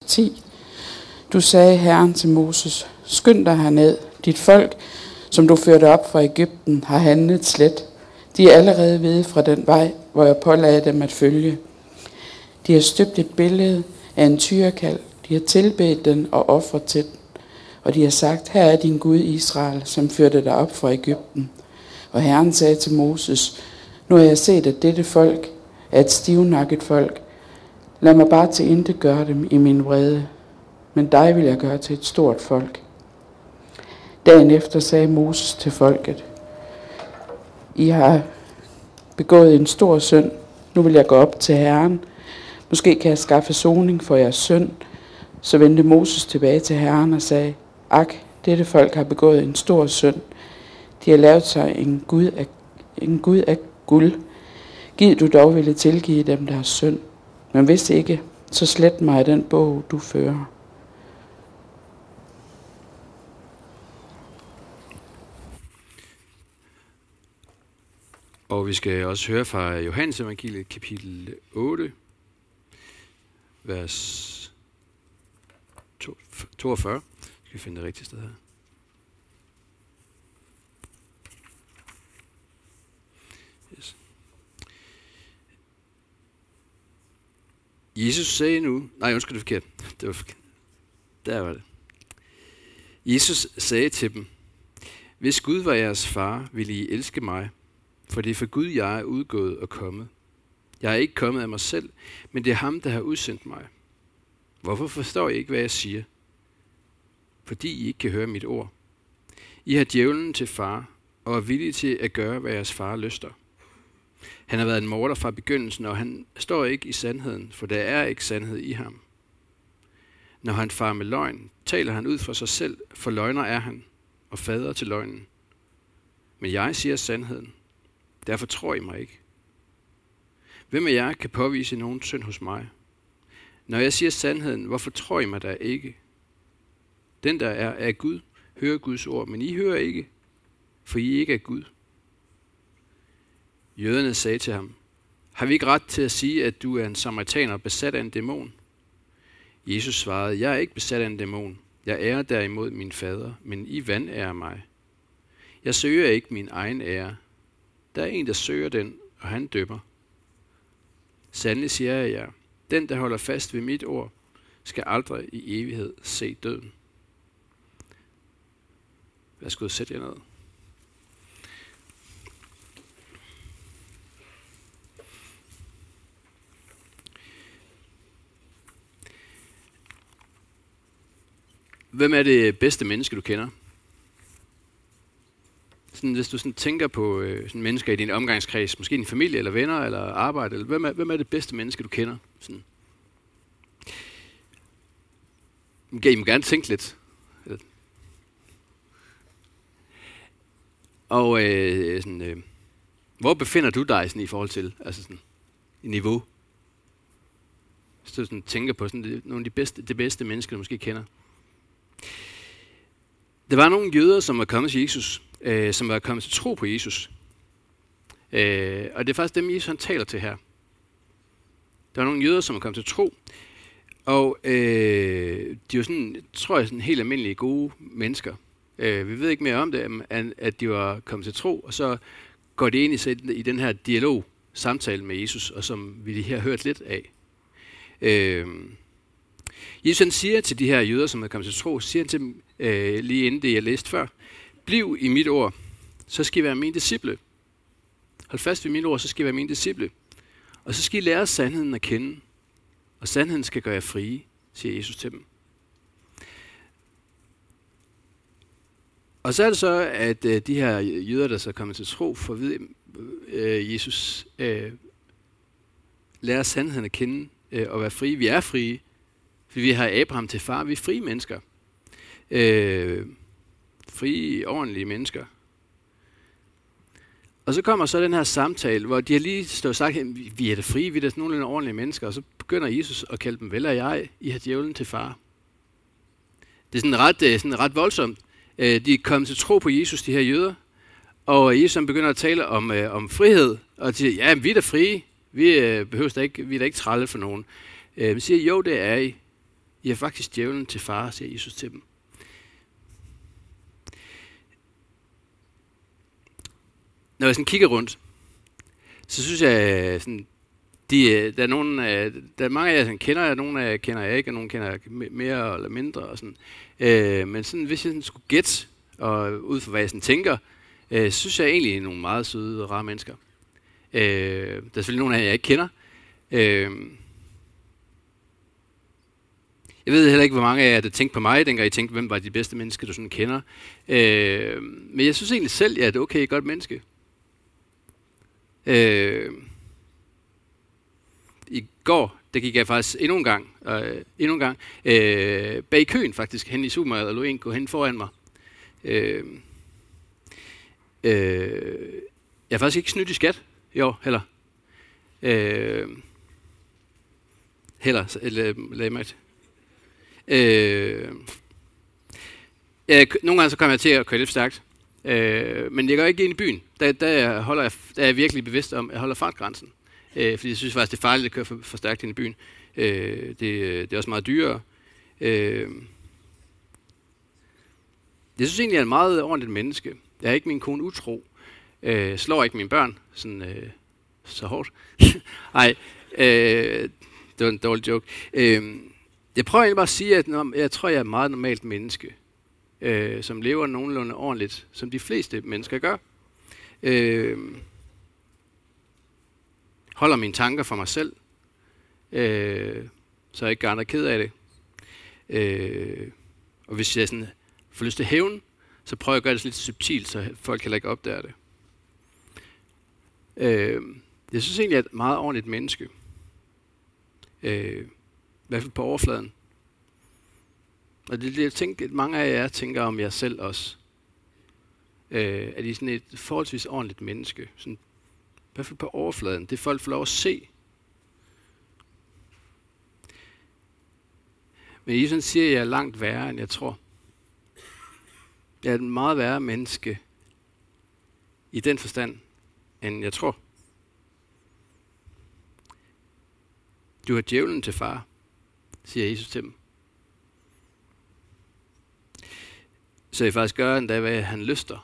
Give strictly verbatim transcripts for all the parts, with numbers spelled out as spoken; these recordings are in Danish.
ti. Du sagde Herren til Moses, skynd dig herned. Dit folk, som du førte op fra Egypten, har handlet slet. De er allerede ved fra den vej, hvor jeg pålagde dem at følge. De har støbt et billede af en tyrekalv. De har tilbedt den og offret til den. Og de har sagt, her er din Gud Israel, som førte dig op fra Egypten. Og Herren sagde til Moses, nu har jeg set, at dette folk er et stivnakket folk. Lad mig bare til intet gøre dem i min vrede. Men dig vil jeg gøre til et stort folk. Dagen efter sagde Moses til folket, I har begået en stor synd. Nu vil jeg gå op til Herren. Måske kan jeg skaffe soning for jeres synd. Så vendte Moses tilbage til Herren og sagde, ak, dette folk har begået en stor synd. De har lavet sig en Gud af, en Gud af guld. Giv du dog ville tilgive dem deres synd. Men hvis ikke, så slet mig den bog, du fører. Og vi skal også høre fra Johannes evangeliet, kapitel otte, vers toogfyrre. Skal vi finde det rigtige sted her. Yes. Jesus sagde nu... Nej, undskyld, det er forkert. Det var forkert. Der var det. Jesus sagde til dem, hvis Gud var jeres far, ville I elske mig, for det er for Gud, jeg er udgået og kommet. Jeg er ikke kommet af mig selv, men det er ham, der har udsendt mig. Hvorfor forstår I ikke, hvad jeg siger? Fordi I ikke kan høre mit ord. I har djævlen til far, og er villige til at gøre, hvad jeres far lyster. Han har været en morder fra begyndelsen, og han står ikke i sandheden, for der er ikke sandhed i ham. Når han farer med løgn, taler han ud for sig selv, for løgner er han, og fader til løgnen. Men jeg siger sandheden. Derfor tror I mig ikke. Hvem af jer kan påvise nogen synd hos mig? Når jeg siger sandheden, hvorfor tror I mig der ikke? Den der er af Gud, hører Guds ord, men I hører ikke, for I ikke er Gud. Jøderne sagde til ham, har vi ikke ret til at sige, at du er en samaritaner besat af en dæmon? Jesus svarede, jeg er ikke besat af en dæmon. Jeg ærer derimod min fader, men I vanærer mig. Jeg søger ikke min egen ære. Der er en, der søger den, og han dømmer. Sandelig siger jeg jer, den, der holder fast ved mit ord, skal aldrig i evighed se døden. Værsgo, sæt jer ned. Hvem er det bedste menneske, du kender? Sådan, hvis du sådan tænker på øh, sådan mennesker i din omgangskreds, måske din familie, eller venner, eller arbejde, eller hvem er, hvem er det bedste menneske, du kender? Sådan. I må gerne tænke lidt. Og øh, sådan, øh, hvor befinder du dig sådan, i forhold til altså sådan, i niveau? Hvis du sådan, tænker på sådan, det, nogle af de bedste, det bedste mennesker, du måske kender. Der var nogle jøder, som var kommet til Jesus, øh, som var kommet til tro på Jesus. Øh, og det er faktisk dem, Jesus han taler til her. Der var nogle jøder, som var kommet til tro, og øh, de var sådan, tror jeg, sådan helt almindelige gode mennesker. Øh, vi ved ikke mere om det, end at de var kommet til tro, og så går de ind i, i den her dialog, samtale med Jesus, og som vi lige har hørt lidt af. Øh, Jesus han siger til de her jøder, som er kommet til tro, siger han til dem, øh, lige inden det jeg læste før, bliv i mit ord, så skal I være mine disciple. Hold fast ved mit ord, så skal I være mine disciple. Og så skal I lære sandheden at kende, og sandheden skal gøre jer frie, siger Jesus til dem. Og så er det så, at øh, de her jøder, der så kommer til tro, får at vide, øh, Jesus øh, lærer sandheden at kende øh, og være frie. Vi er frie, fordi vi har Abraham til far. Vi er frie mennesker. Øh, frie, ordentlige mennesker. Og så kommer så den her samtale, hvor de har lige stået og sagt, at vi er da frie, vi er da sådan nogle ordentlige mennesker. Og så begynder Jesus at kalde dem, vel er jeg, I har djævlen til far. Det er sådan ret, sådan ret voldsomt. De er kommet til tro på Jesus, de her jøder, og Jesus begynder at tale om, øh, om frihed, og de siger, ja, vi er da frie, vi, øh, behøver da ikke, vi er da ikke trælle for nogen. Øh, men siger, jo, det er I. I er faktisk djævlen til far, siger Jesus til dem. Når jeg sådan kigger rundt, så synes jeg, sådan, de, der er nogen, der er mange af jer, som kender jeg, nogle af jer kender jeg ikke, og nogle kender jeg mere eller mindre. Og sådan. Øh, men sådan, hvis jeg sådan skulle gætte, og ud fra hvad jeg sådan tænker, øh, synes jeg egentlig, er nogle meget søde og rare mennesker. Øh, der er selvfølgelig nogle af jer, jeg ikke kender. Øh, jeg ved heller ikke, hvor mange af jer, der tænkte på mig, dengang I tænkte, hvem var de bedste mennesker, du sådan kender. Øh, men jeg synes egentlig selv, at jeg er et okay godt menneske. Øh, I går, der gik jeg faktisk endnu en gang, øh, endnu en gang øh, bag køen faktisk, hen i supermarkedet, og lå en gå hen foran mig. Øh, øh, jeg har faktisk ikke snydt i skat i år, heller. Øh, heller, eller lad mig øh, jeg, Nogle gange så kommer jeg til at køre lidt stærkt, øh, men jeg går ikke ind i byen. Der, der, holder jeg, der er jeg virkelig bevidst om, at jeg holder fartgrænsen. Øh, fordi jeg synes faktisk, det er farligt at køre for, for stærkt ind i byen. Øh, det, det er også meget dyrere. Øh, jeg synes egentlig, jeg er et meget ordentligt menneske. Jeg er ikke min kone utro. Øh, slår ikke mine børn sådan, øh, så hårdt. Nej, øh, det var en dårlig joke. Øh, jeg prøver egentlig bare at sige, at jeg tror, jeg er et meget normalt menneske, øh, som lever nogenlunde ordentligt, som de fleste mennesker gør. Øh, holder mine tanker for mig selv, øh, så jeg ikke gør andre ked af det. Øh, og hvis jeg sådan får lyst til hævn, så prøver jeg at gøre det lidt subtilt, så folk heller ikke opdager det. Øh, jeg synes egentlig, at jeg er et meget ordentligt menneske. Øh, I hvert fald på overfladen. Og det er det, jeg tænker, at mange af jer tænker om jer selv også. Øh, at I er sådan et forholdsvis ordentligt menneske. Sådan, i hvert fald på overfladen. Det folk får lov at se. Men Jesus siger, at jeg er langt værre, end jeg tror. Jeg er et meget værre menneske i den forstand, end jeg tror. Du er djævlen til far, siger Jesus til dem. Så jeg faktisk gør endda, hvad han lyster.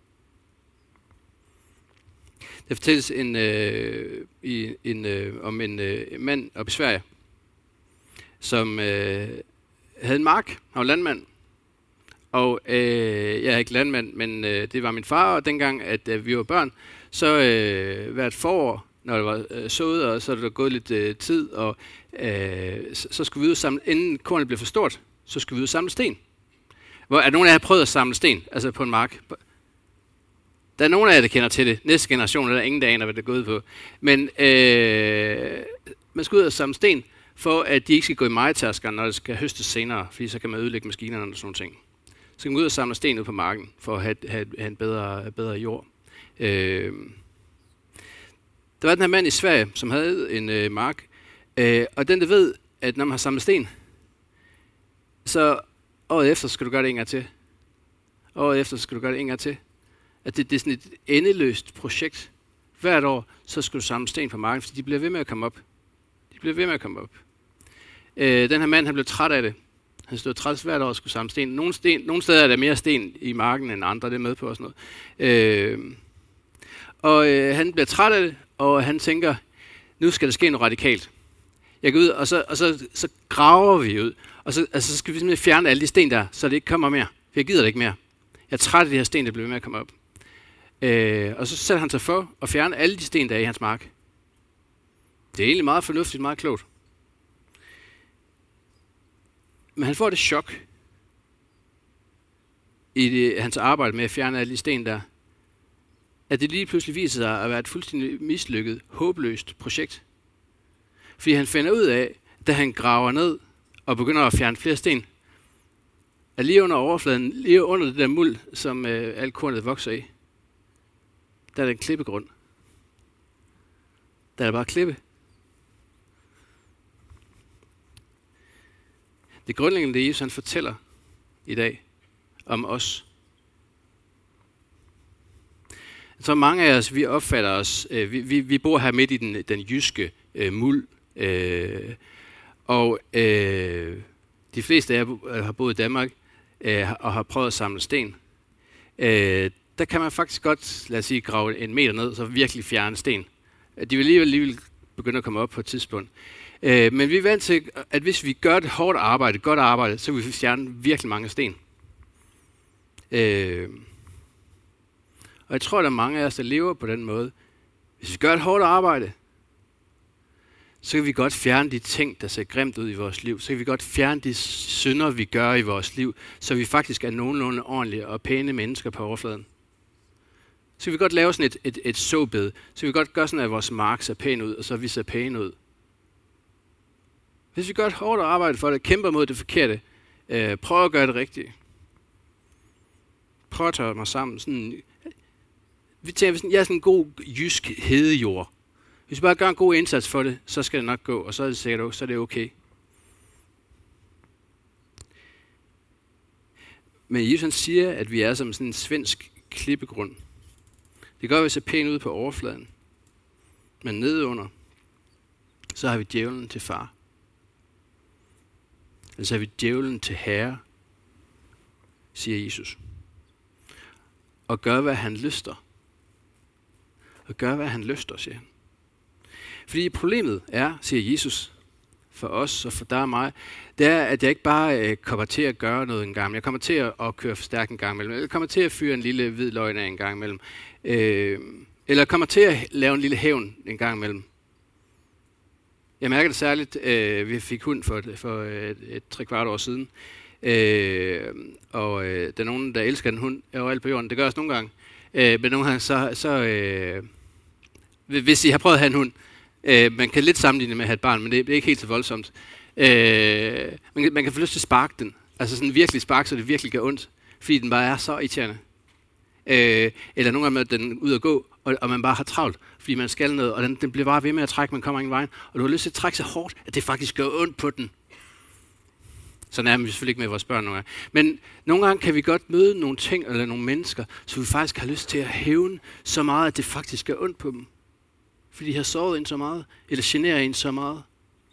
Der fortælles en, øh, i, en, øh, om en øh, mand oppe i Sverige, som øh, havde en mark. Han var landmand. Og øh, jeg er ikke landmand, men øh, det var min far, og dengang, at øh, vi var børn, så øh, hvert forår, når det var øh, sået, og så er der gået lidt øh, tid, og øh, så, så skulle vi ud og samle, inden kornet blev for stort, så skulle vi ud og samle sten. Hvor, er nogen af jer prøvet at samle sten, altså på en mark? Der er nogen af jer, der kender til det. Næste generation er der ingen, der aner, hvad det er gået på. Men øh, man skal ud og samle sten, for at de ikke skal gå i mejetærskeren, når det skal høstes senere, fordi så kan man ødelægge maskinerne og sådan nogle ting. Så kan man gå ud og samle sten ud på marken, for at have, have, have en bedre, bedre jord. Øh, der var den her mand i Sverige, som havde en øh, mark, øh, og den der ved, at når man har samlet sten, så året efter skal du gøre det en gang til. Året efter skal du gøre det en gang til. At det, det er sådan et endeløst projekt. Hvert år, så skal du samle sten på marken, fordi de bliver ved med at komme op. De bliver ved med at komme op. Øh, den her mand, han blev træt af det. Han stod træt hvert år og skulle samle sten. Nogle, sten. nogle steder er der mere sten i marken end andre, det er med på og sådan noget. Øh, og øh, han bliver træt af det, og han tænker, nu skal der ske noget radikalt. Jeg går ud, og så, og så, så graver vi ud. Og så, altså, så skal vi simpelthen fjerne alle de sten der, så det ikke kommer mere. For jeg gider det ikke mere. Jeg er træt af de her sten, der bliver ved med at komme op. Øh, og så sætter han sig for at fjerne alle de sten, der er i hans mark. Det er egentlig meget fornuftigt, meget klogt. Men han får det chok i det, hans arbejde med at fjerne alle de sten der, at det lige pludselig viser sig at være et fuldstændig mislykket, håbløst projekt. Fordi han finder ud af, da han graver ned og begynder at fjerne flere sten, at lige under overfladen, lige under det der muld, som øh, alt kornet vokser i, der er der en klippegrund. Der er der bare klippe. Det grundlæggende, det Jesus han fortæller i dag om os. Jeg tror mange af os, vi opfatter os, øh, vi, vi, vi bor her midt i den, den jyske øh, muld, øh, og øh, De fleste af jer har boet i Danmark øh, og har prøvet at samle sten. Øh, der kan man faktisk godt, lad os sige, grave en meter ned, så virkelig fjerne sten. De vil alligevel, alligevel begynde at komme op på et tidspunkt. Øh, men vi er vant til, at hvis vi gør det hårdt arbejde, godt arbejde, så vil vi fjerne virkelig mange sten. Øh, og jeg tror, der er mange af os, der lever på den måde. Hvis vi gør et hårdt arbejde, så kan vi godt fjerne de ting, der ser grimt ud i vores liv. Så kan vi godt fjerne de synder, vi gør i vores liv, så vi faktisk er nogenlunde ordentlige og pæne mennesker på overfladen. Så kan vi godt lave sådan et, et, et såbed. Så kan vi godt gøre sådan, at vores mark ser pæn ud, og så vi ser pæne ud. Hvis vi gør et hårdt arbejde for det, kæmper mod det forkerte, øh, prøver at gøre det rigtigt. Prøv at tage mig sammen. Sådan, vi tænker, sådan, jeg er sådan en god jysk hedejord. Hvis vi bare gør en god indsats for det, så skal det nok gå, og så er det sikkert, så er det okay. Men Jesus siger, at vi er som sådan en svensk klippegrund. Det gør, at vi ser pænt ud på overfladen. Men nedunder, så har vi djævlen til far. Eller så har vi djævlen til herre, siger Jesus. Og gør, hvad han lyster. Og gør, hvad han lyster, siger han. Fordi problemet er, siger Jesus, for os og for dig og mig, det er, at jeg ikke bare øh, kommer til at gøre noget en gang imellem. Jeg kommer til at, at køre for stærkt en gang imellem. Jeg kommer til at fyre en lille hvid løgn af en gang imellem. Øh, eller kommer til at lave en lille hævn en gang imellem. Jeg mærker det særligt, øh, vi fik hund for, for et, et tre kvart år siden. Øh, og øh, der er nogen, der elsker en hund overalt på jorden. Det gør også nogle gange. Øh, men nogle gange, så, så øh, hvis I har prøvet at have en hund, øh, man kan lidt sammenligne med at have et barn, men det er ikke helt så voldsomt. Øh, man, kan, man kan få lyst til at sparke den. Altså sådan virkelig sparke, så det virkelig gør ondt. Fordi den bare er så irriterende. Øh, eller nogle gange med den ud at gå, og, og man bare har travlt, fordi man skal noget, og den, den bliver bare ved med at trække, man kommer ingen vej, og du har lyst til at trække så hårdt, at det faktisk gør ondt på den. Sådan er vi selvfølgelig ikke med vores børn nogle gange. Men nogle gange kan vi godt møde nogle ting, eller nogle mennesker, så vi faktisk har lyst til at hævne så meget, at det faktisk gør ondt på dem. Fordi de har såret en så meget, eller generer en så meget.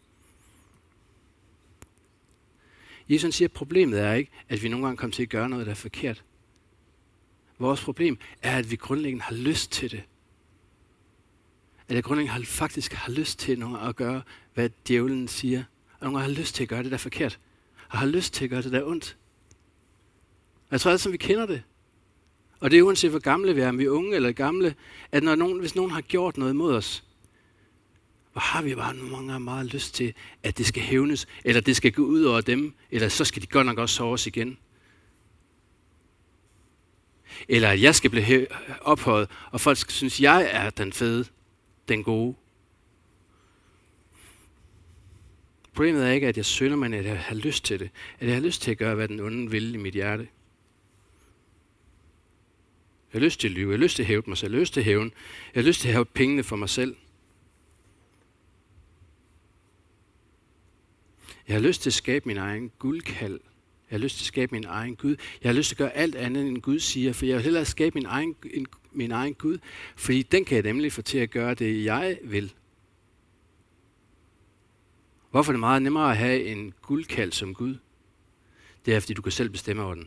Jesus siger, at problemet er ikke, at vi nogle gange kommer til at gøre noget, der er forkert. Vores problem er, at vi grundlæggende har lyst til det. At jeg grundlæggende har, faktisk har lyst til nogle at gøre, hvad djævlen siger. Og nogle gange har lyst til at gøre det, der er forkert. Og har lyst til at gøre det, der er ondt. Og jeg tror altid, vi kender det. Og det er uanset, hvor gamle vi er, om vi er unge eller gamle, at når nogen, hvis nogen har gjort noget mod os, hvor har vi bare nogle gange meget lyst til, at det skal hævnes, eller det skal gå ud over dem, eller så skal de godt nok også sove os igen. Eller at jeg skal blive ophøjet, og folk skal synes, jeg er den fede, den gode. Problemet er ikke, at jeg synder, men at jeg har lyst til det. At jeg har lyst til at gøre, hvad den onde vil i mit hjerte. Jeg har lyst til at lyve, jeg har lyst til at hæve mig selv, jeg har lyst til at hævne, jeg har lyst til at have pengene for mig selv. Jeg har lyst til at skabe min egen guldkald. Jeg har lyst til at skabe min egen Gud. Jeg har lyst til at gøre alt andet, end Gud siger, for jeg vil hellere skabe min egen, en, min egen Gud, fordi den kan jeg nemlig få til at gøre det, jeg vil. Hvorfor er det meget nemmere at have en guldkald som Gud? Det er, fordi du kan selv bestemme over den.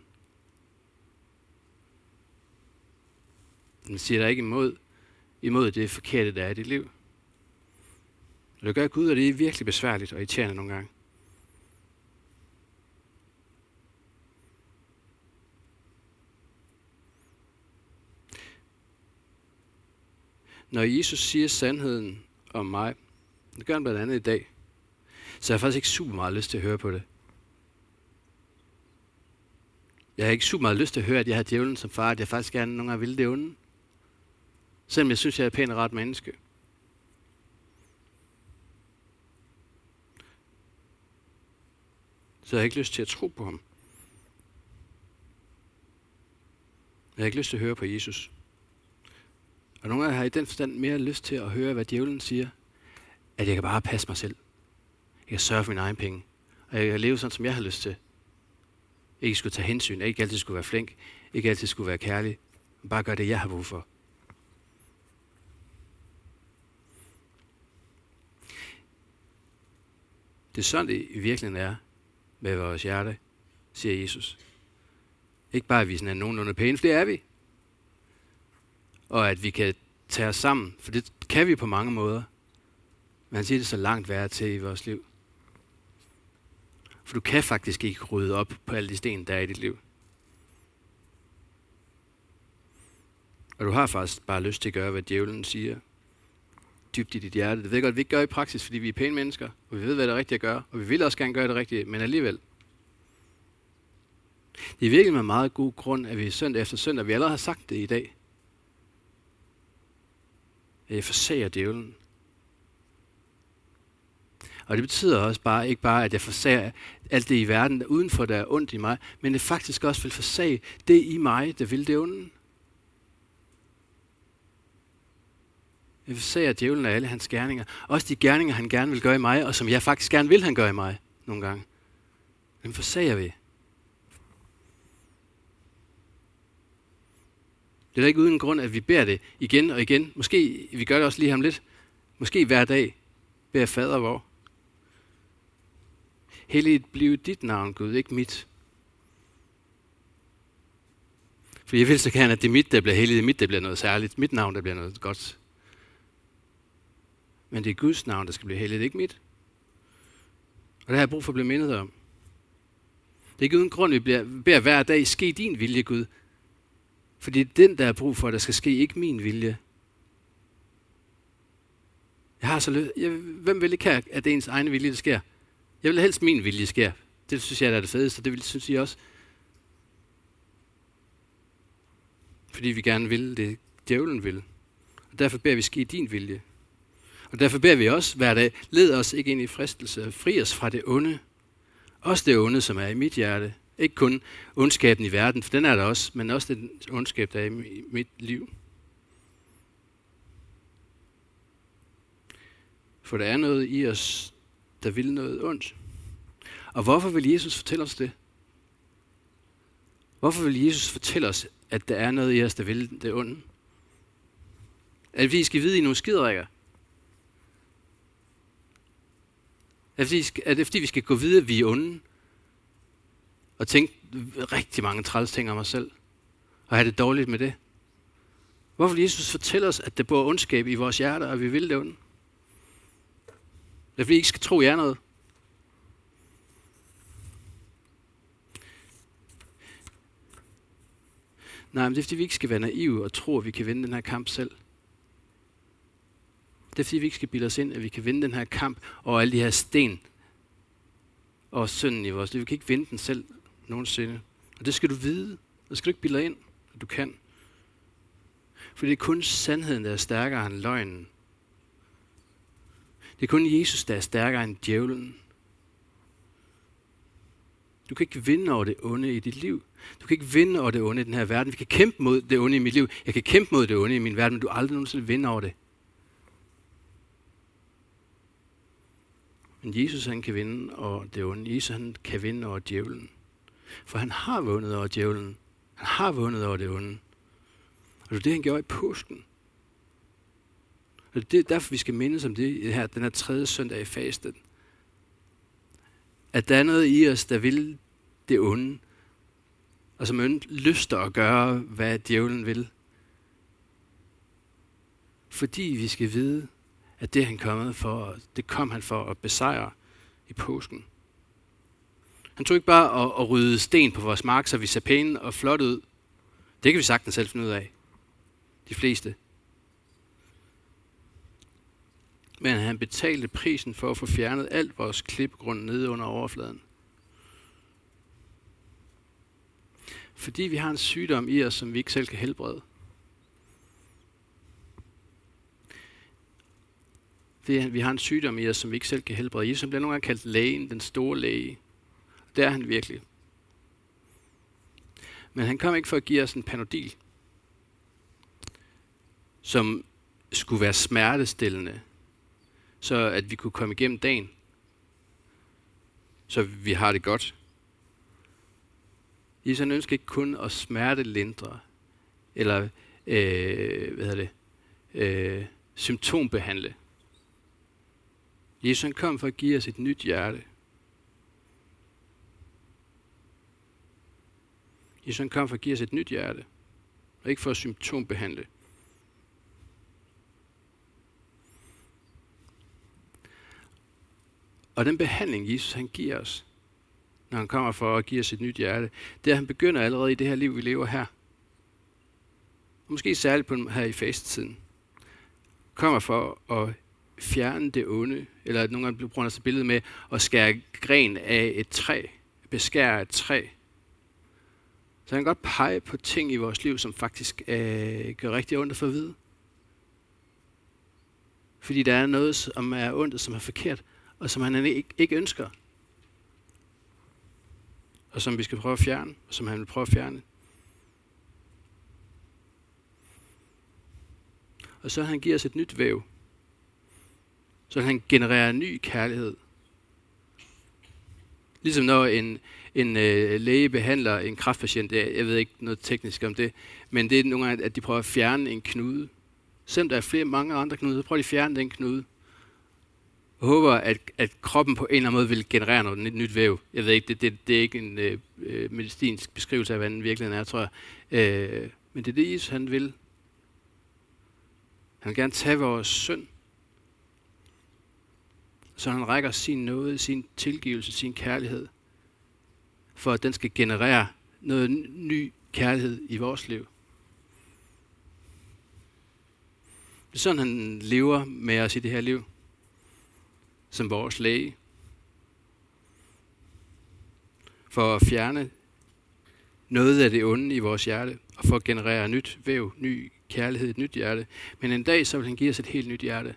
Den siger dig ikke imod, imod det forkerte, der er i dit liv. Det gør Gud, og det er virkelig besværligt og irriterende nogle gange. Når Jesus siger sandheden om mig, det gør han blandt andet i dag, så jeg har faktisk ikke super meget lyst til at høre på det. Jeg har ikke super meget lyst til at høre, at jeg har djævlen som far, at jeg faktisk gerne nogle gange vil det onde. Selvom jeg synes, jeg er et pænt og ret menneske. Så jeg har ikke lyst til at tro på ham. Jeg har ikke lyst til at høre på Jesus. Og nogle gange har jeg i den forstand mere lyst til at høre, hvad djævlen siger, at jeg kan bare passe mig selv. Jeg kan sørge for mine egne penge. Og jeg kan leve sådan, som jeg har lyst til. Ikke skulle tage hensyn, ikke altid skulle være flink, ikke altid skulle være kærlig. Men bare gøre det, jeg har brug for. Det er sådan, det i virkeligheden er, med vores hjerte, siger Jesus. Ikke bare, at vi sådan er nogenlunde pæne, for det er vi. Og at vi kan tage os sammen, for det kan vi på mange måder. Men han siger det så langt værre til i vores liv. For du kan faktisk ikke rydde op på alle de sten, der er i dit liv. Og du har faktisk bare lyst til at gøre, hvad djævlen siger. Dybt i dit hjerte. Det ved jeg godt, vi ikke gør i praksis, fordi vi er pæne mennesker. Og vi ved, hvad det er rigtigt at gøre. Og vi vil også gerne gøre det rigtige, men alligevel. Det er virkelig med meget god grund, at vi søndag efter søndag, vi allerede har sagt det i dag, at jeg forsager djævlen. Og det betyder også bare, ikke bare, at jeg forsager alt det i verden, der udenfor, der er ondt i mig, men det faktisk også vil forsage det i mig, der vil det onde. Jeg forsager djævlen af alle hans gerninger. Også de gerninger, han gerne vil gøre i mig, og som jeg faktisk gerne vil, han gøre i mig nogle gange. Dem forsager vi. Det er da ikke uden grund, at vi beder det igen og igen. Måske, vi gør det også lige om lidt. Måske hver dag beder fader vor. Helligt blive dit navn, Gud, ikke mit. For jeg vil så gerne, at det er mit, der bliver helligt. Det er mit, der bliver noget særligt. Mit navn, der bliver noget godt. Men det er Guds navn, der skal blive helligt, ikke mit. Og det har jeg brug for at blive mindet om. Det er ikke uden grund, at vi beder hver dag, ske din vilje, Gud. Fordi det er den, der er brug for, at der skal ske, ikke min vilje. Jeg har så lyst. Jeg, hvem vil ikke have, at det er ens egen vilje, der sker? Jeg vil helst min vilje sker. Det synes jeg, der er det fedeste, og det vil, synes jeg også. Fordi vi gerne vil det, djævlen vil. Og derfor beder vi ske din vilje. Og derfor beder vi også hver dag, led os ikke ind i fristelse, fri os fra det onde. Også det onde, som er i mit hjerte. Ikke kun ondskaben i verden, for den er der også, men også den ondskab, der er i mit liv. For der er noget i os, der vil noget ondt. Og hvorfor vil Jesus fortælle os det? Hvorfor vil Jesus fortælle os, at der er noget i os, der vil det onde? At vi skal vide i nogle skiderikker? Er det fordi, vi skal gå videre, at vi er onde? Og tænke rigtig mange træls ting om os selv? Og have det dårligt med det? Hvorfor vil Jesus fortælle os, at der bor ondskab i vores hjerter, og vi vil det onde? Det er fordi, I ikke skal tro jer noget. Nej, men det er fordi, vi ikke skal være naive og tro, at vi kan vinde den her kamp selv. Det er fordi, vi ikke skal bilde os ind, at vi kan vinde den her kamp over alle de her sten og synden i vores liv. Vi kan ikke vinde den selv nogensinde. Og det skal du vide. Det skal du ikke bilde dig ind, at du kan. For det er kun sandheden, der er stærkere end løgnen. Det er kun Jesus, der er stærkere end djævlen. Du kan ikke vinde over det onde i dit liv. Du kan ikke vinde over det onde i den her verden. Vi kan kæmpe mod det onde i mit liv. Jeg kan kæmpe mod det onde i min verden, men du aldrig nogensinde vinde over det. Men Jesus, han kan vinde over det onde. Jesus, han kan vinde over djævlen. For han har vundet over djævlen. Han har vundet over det onde. Og det er det, han gjorde i påsken. Og det er derfor, vi skal mindes om det her, den her tredje søndag i fasten. At der er noget i os, der vil det onde, og som lyster at gøre, hvad djævlen vil. Fordi vi skal vide, at det han kommet for, det kom han for at besejre i påsken. Han tog ikke bare at, at rydde sten på vores mark, så vi ser pæne og flotte ud. Det kan vi sagtens selv finde ud af. De fleste. Men han betalte prisen for at få fjernet alt vores klippegrund nede under overfladen. Fordi vi har en sygdom i os, som vi ikke selv kan helbrede. Vi har en sygdom i os, som vi ikke selv kan helbrede. Jesus bliver nogle gange kaldt lægen, den store læge. Det er han virkelig. Men han kom ikke for at give os en Panodil, som skulle være smertestillende, så at vi kunne komme igennem dagen, så vi har det godt. Jesus han ønsker ikke kun at smertelindre, eller øh, hvad hedder det, øh, symptombehandle. Jesus han kom for at give os et nyt hjerte. Jesus han kom for at give os et nyt hjerte, og ikke for at symptombehandle. Og den behandling, Jesus han giver os, når han kommer for at give os et nyt hjerte, det er, at han begynder allerede i det her liv, vi lever her. Og måske særligt på her i fastetiden. Kommer for at fjerne det onde, eller nogle gange bruger han billedet med at skære gren af et træ, beskære et træ. Så han kan godt pege på ting i vores liv, som faktisk øh, gør rigtig ondt at få at vide. Fordi der er noget, som er ondt, som er forkert, og som han ikke, ikke ønsker. Og som vi skal prøve at fjerne, og som han vil prøve at fjerne. Og så han giver os et nyt væv. Så han genererer en ny kærlighed. Ligesom når en, en øh, læge behandler en kræftpatient, jeg ved ikke noget teknisk om det, men det er nogle gange, at de prøver at fjerne en knude. Selvom der er flere, mange andre knude, så prøver de at fjerne den knude. Og håber, at, at kroppen på en eller anden måde vil generere noget nyt, nyt væv. Jeg ved ikke, det, det, det er ikke en øh, medicinsk beskrivelse af, hvad den virkeligheden er, tror jeg. Øh, men det er det, Jesus han vil. Han vil gerne tage vores synd. Så han rækker sin nåde, sin tilgivelse, sin kærlighed, for at den skal generere noget ny kærlighed i vores liv. Det er sådan, han lever med os i det her liv, som vores læge, for at fjerne noget af det onde i vores hjerte, og for at generere nyt væv, ny kærlighed, et nyt hjerte. Men en dag, så vil han give os et helt nyt hjerte.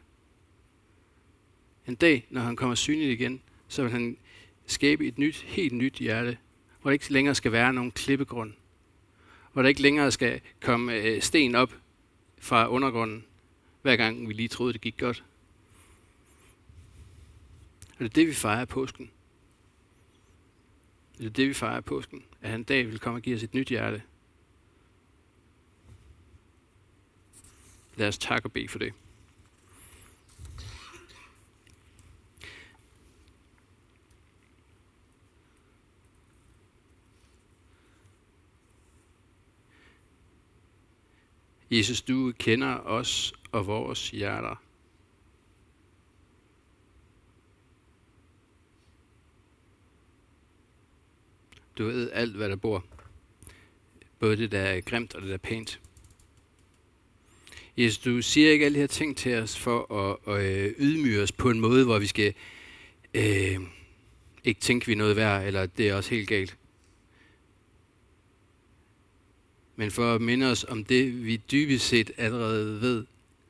En dag, når han kommer synligt igen, så vil han skabe et nyt, helt nyt hjerte, hvor der ikke længere skal være nogen klippegrund. Hvor der ikke længere skal komme sten op fra undergrunden, hver gang vi lige troede, det gik godt. Og det er det, vi fejrer i påsken. Det er det, vi fejrer i påsken. At han en dag vil komme og give os et nyt hjerte. Lad os takke og bede for det. Jesus, du kender os og vores hjerter. Du ved alt, hvad der bor. Både det, der er grimt og det, der er pænt. Jesus, du siger ikke alle de her ting til os for at, at ydmyge os på en måde, hvor vi skal øh, ikke tænke, vi er noget værd, eller det er også helt galt. Men for at minde os om det, vi dybest set allerede ved,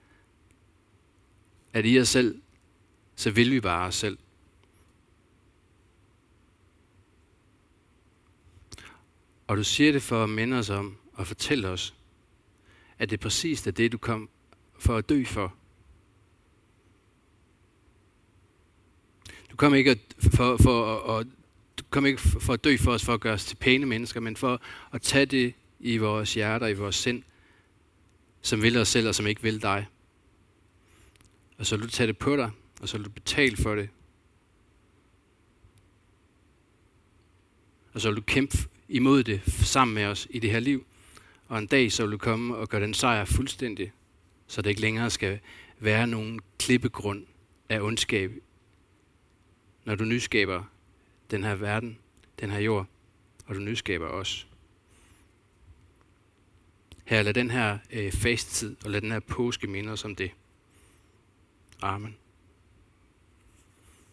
at i os selv, så vil vi bare os selv. Og du siger det for at minde os om og fortælle os, at det præcis er det, du kom for at dø for. Du kom ikke for, for, at, du kom ikke for at dø for os, for at gøre os til pæne mennesker, men for at tage det i vores hjerter, i vores sind, som vil os selv og som ikke vil dig. Og så vil du tage det på dig, og så vil du betale for det. Og så vil du kæmpe imod det sammen med os i det her liv. Og en dag så vil du komme og gøre den sejr fuldstændig, så det ikke længere skal være nogen klippegrund af ondskab, når du nyskaber den her verden, den her jord, og du nyskaber os. Her, lad den her øh, fasttid og lad den her påske minde os om det. Amen.